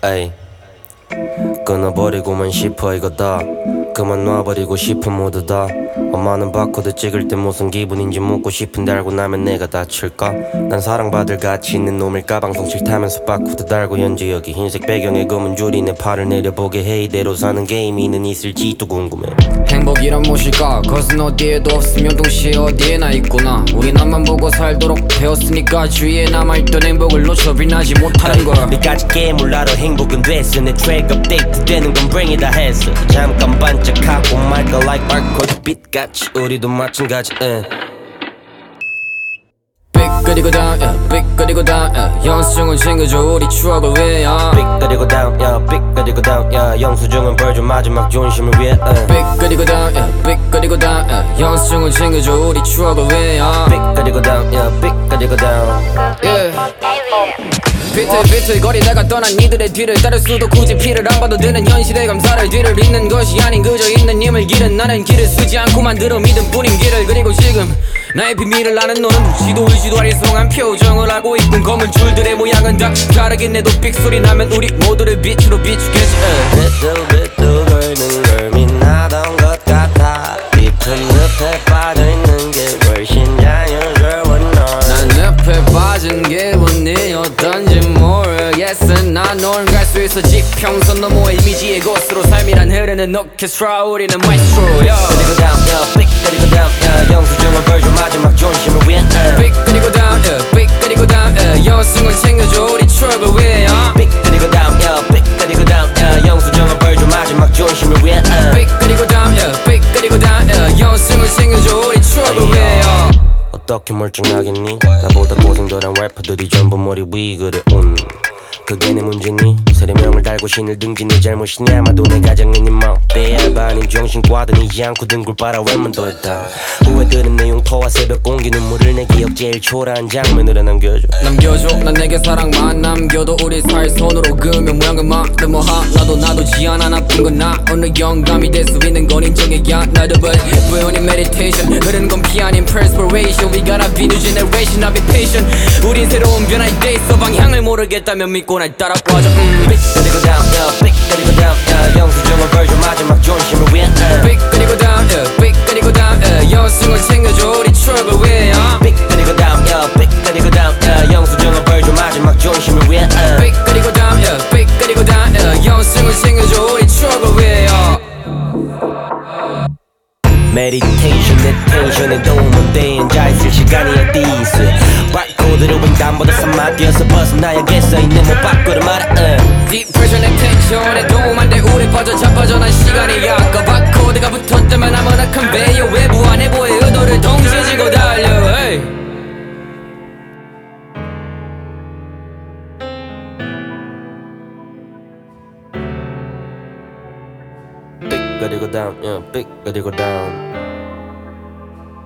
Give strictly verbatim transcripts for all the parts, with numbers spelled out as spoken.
에이 끊어버리고만 싶어 이거 다 그만 놔버리고 싶은 모두 다 엄마는 바코드 찍을 때 무슨 기분인지 묻고 싶은데 알고 나면 내가 다칠까? 난 사랑받을 가치 있는 놈일까? 방송 싫다면서 바코드 달고 현재 여기 흰색 배경에 검은 줄이 내 팔을 내려보게 해. 이대로 사는 게임이는 있을지도 궁금해. 행복이란 무엇일까? 그것은 어디에도 없으며 동시에 어디에나 있구나. 우린 앞만 보고 살도록 배웠으니까 주위에 남아있던 행복을 놓쳐 빛나지 못하는 거야. 네까지 깨물라러 행복은 됐어. 내 트랙 업데이트 되는 건 bring it 했어. 잠깐 반짝하고 말까 like barcode 빛같이 우리도 마찬가지. uh. 삐끗이고 다운 yeah, 삐끗이고 다운 yeah. 영수증은 챙겨줘 우리 추억을 위해 yeah. 삐끗이고 다운 야 삐끗이고 다운 야 영수증은 벌줘 마지막 존심을 위해. uh. 삐끗이고 다운 yeah, 삐끗이고 다운 yeah. 영수증은 챙겨줘 우리 추억을 위해 yeah. 삐끗이고 다운 야 삐끗이고 다운 yeah. 비틀비틀 거리다가 떠난 이들의 뒤를 따를 수도 굳이 피를 안 봐도 되는 현실의 감사를 뒤를 잇는 것이 아닌 그저 있는 힘을 길은 나는 길을 쓰지 않고 만들어 믿음 뿐인 길을. 그리고 지금 나의 비밀을 아는 너는 울지도 울지도 아리송한 표정을 하고 있군. 검은 줄들의 모양은 다 다르긴 해도 삑소리 나면 우리 모두를 빛으로 비추겠지. 비틀비틀 거리는 걸 빛나던 것 같아. 깊은 늪에 빠져있는 게 훨씬 자연스러워. 난 늪에 빠진 기분이었던지 모르겠어. 난 널 갈 수 있어. 지평선 너머의 이미지의 곳으로 삶이란 흐르는 오케스트라 우리는 마이스트로. 삐끗이고 다운 야 삐끗이고 다운 야 영수증을 벌줘 마지막 존심을 위해. 삐끗이고 다운 삐끗이고 다운 영수증을 챙겨줘 우리 추억을 위해. 삐끗이고 다운 야 삐끗이고 다운 야 영수증을 벌줘 마지막 존심을 위해. 삐끗이고 다운 삐끗이고 다운 영수증을 챙겨줘 우리 추억을 위해. 어떻게 멀쩡하겠니? 나보다 고생덜한 래퍼들이 전부 머리 위 그래. 음. 그게 내 문제니? 세례명을 달고 신을 등진 네 잘못이니? 아마도 내 가장이니 뭐 빼알바 아닌 정신과 드니지 않고 등굴 빨아 웬만 더 했다. 후회들은 내용토와 새벽 공기 눈물을 내 기억 제일 초라한 장면으로 남겨줘. 남겨줘 난 내게 사랑만 남겨도 우리 사이 손으로 그으며 모양을 만들 뭐 하나도 놔두지 않아. 나쁜 건 나 어느 영감이 될 수 있는 건 인정해야 나도 but we only meditation 흐르는 건 피 아닌 perspiration. We gotta be new generation I'll be patient. 우린 새로운 변화에 돼 있어. 방향을 모르겠다면 믿고 날 따라와줘. 음. 삐끗이고 다운 야 삐끗이고 다운 야 영수증을 벌줘 마지막 존심을 위해. 삐끗이고 다운 삐끗이고 다운 영수증을 챙겨줘 우리 추억을 위해. 삐끗이고 다운 야 삐끗이고 다운 야 영수증을 벌줘 마지막 존심을 위해. 삐끗이고 다운 삐끗이고 다운 영수증을 챙겨줘 우리 추억을 위해. 메디테이션 내 텐션에 도움은 돼. 앉아있을 시간이 어디 있어. 바코드를 횡단보다 삼마디어서 벗어나야겠어. 있는 못 바꾸를 말아. 디프레션의 텐션에 도움 안 돼. 우리 빠져 자빠져 난 시간이 아까. 바코드가 붙었다면 아무나 컨베이어 외부와 내부의 의도를 동시에 지고 달려. hey. 삐끗이고 다운 야 삐끗이고 다운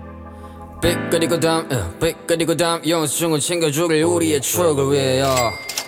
삐끗이고 다운 삐끗이고 다운 영수증을 챙겨주길 우리의 추억을 위해.